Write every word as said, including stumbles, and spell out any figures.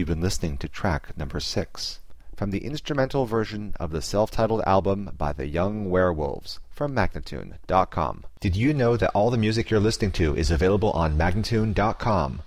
You've been listening to track number six from the instrumental version of the self-titled album by the Young Werewolves from Magnatune dot com. Did you know that all the music you're listening to is available on Magnatune dot com?